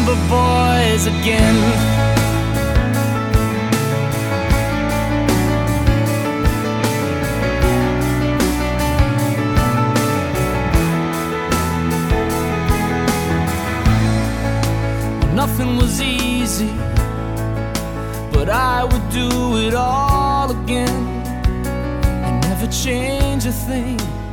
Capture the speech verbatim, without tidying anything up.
remember boys again. Nothing was easy, but I would do it all again and never change a thing.